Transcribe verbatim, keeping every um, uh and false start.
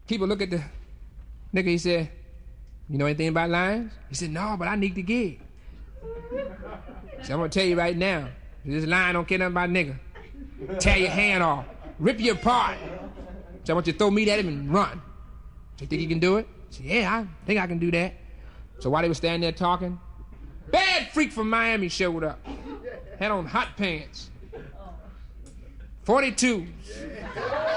People look at the nigga, he said, you know anything about lions? He said, no, but I need the gig. So I'm gonna tell you right now, this lion don't care nothing about nigga. Tear your hand off, rip you apart. So I want you to throw meat at him and run. So you think you can do it? I said, yeah, I think I can do that. So while they were standing there talking, bad freak from Miami showed up. Had on hot pants. forty-two.